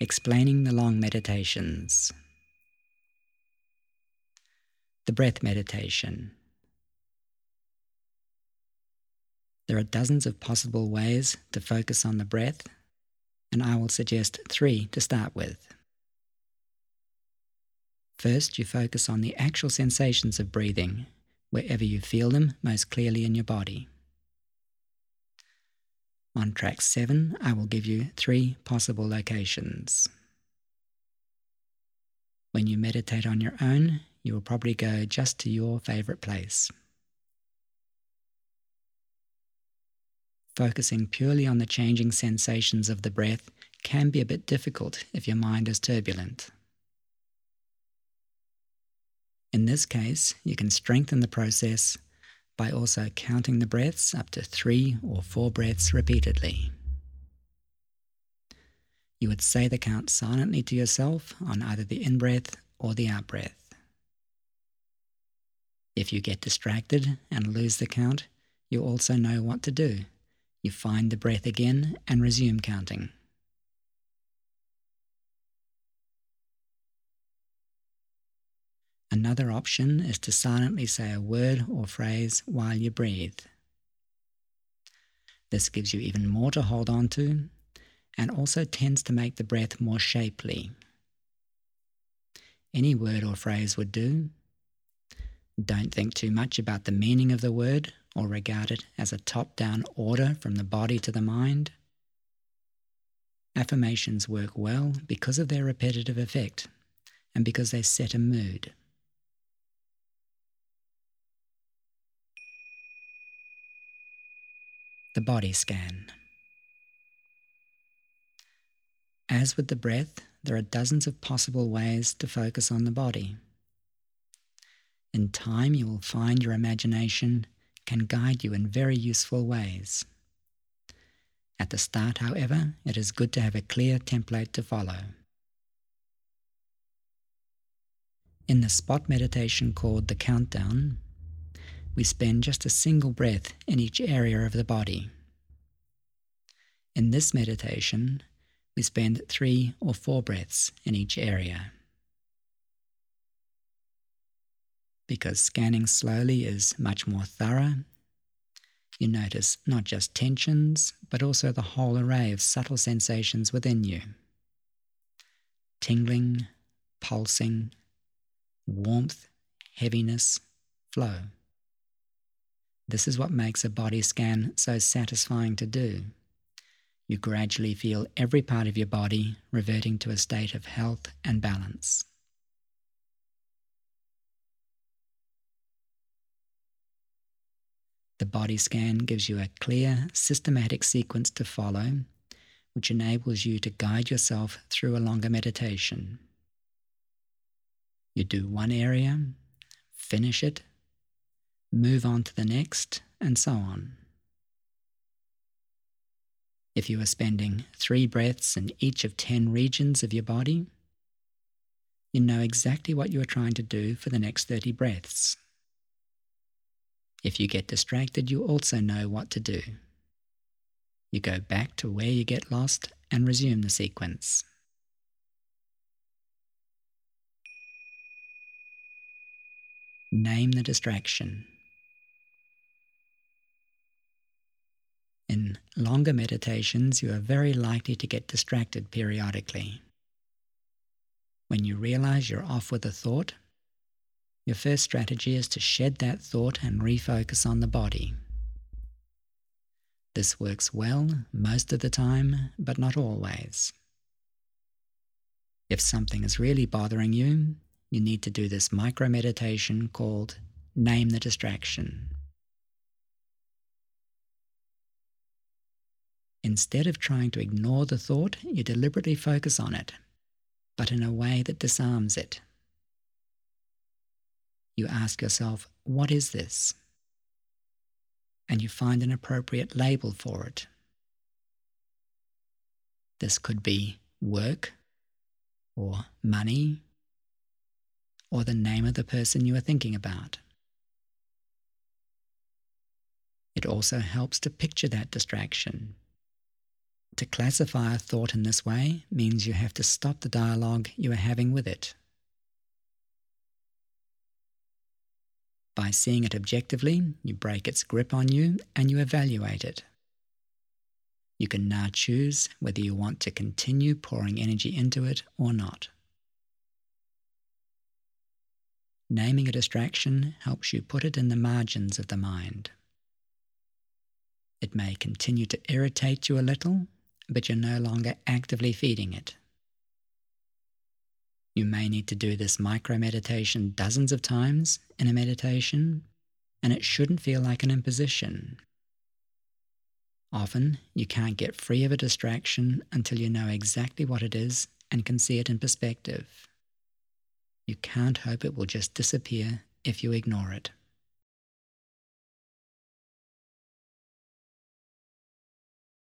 Explaining the long meditations. The breath meditation. There are dozens of possible ways to focus on the breath, and I will suggest 3 to start with. First, you focus on the actual sensations of breathing, wherever you feel them most clearly in your body. On track 7, I will give you 3 possible locations. When you meditate on your own, you will probably go just to your favourite place. Focusing purely on the changing sensations of the breath can be a bit difficult if your mind is turbulent. In this case, you can strengthen the process by also counting the breaths up to 3 or 4 breaths repeatedly. You would say the count silently to yourself on either the in-breath or the out-breath. If you get distracted and lose the count, you also know what to do. You find the breath again and resume counting. Another option is to silently say a word or phrase while you breathe. This gives you even more to hold on to and also tends to make the breath more shapely. Any word or phrase would do. Don't think too much about the meaning of the word or regard it as a top-down order from the body to the mind. Affirmations work well because of their repetitive effect and because they set a mood. The body scan. As with the breath, there are dozens of possible ways to focus on the body. In time, you will find your imagination can guide you in very useful ways. At the start, however, it is good to have a clear template to follow. In the spot meditation called the countdown, we spend just a single breath in each area of the body. In this meditation, we spend 3 or 4 breaths in each area. Because scanning slowly is much more thorough, you notice not just tensions, but also the whole array of subtle sensations within you. Tingling, pulsing, warmth, heaviness, flow. This is what makes a body scan so satisfying to do. You gradually feel every part of your body reverting to a state of health and balance. The body scan gives you a clear, systematic sequence to follow, which enables you to guide yourself through a longer meditation. You do one area, finish it, move on to the next, and so on. If you are spending 3 breaths in each of 10 regions of your body, you know exactly what you are trying to do for the next 30 breaths. If you get distracted, you also know what to do. You go back to where you get lost and resume the sequence. Name the distraction. In longer meditations, you are very likely to get distracted periodically. When you realize you're off with a thought, your first strategy is to shed that thought and refocus on the body. This works well most of the time, but not always. If something is really bothering you, you need to do this micro-meditation called Name the Distraction. Instead of trying to ignore the thought, you deliberately focus on it, but in a way that disarms it. You ask yourself, what is this? And you find an appropriate label for it. This could be work, or money, or the name of the person you are thinking about. It also helps to picture that distraction, To classify a thought in this way means you have to stop the dialogue you are having with it. By seeing it objectively, you break its grip on you and you evaluate it. You can now choose whether you want to continue pouring energy into it or not. Naming a distraction helps you put it in the margins of the mind. It may continue to irritate you a little, but you're no longer actively feeding it. You may need to do this micro-meditation dozens of times in a meditation, and it shouldn't feel like an imposition. Often, you can't get free of a distraction until you know exactly what it is and can see it in perspective. You can't hope it will just disappear if you ignore it.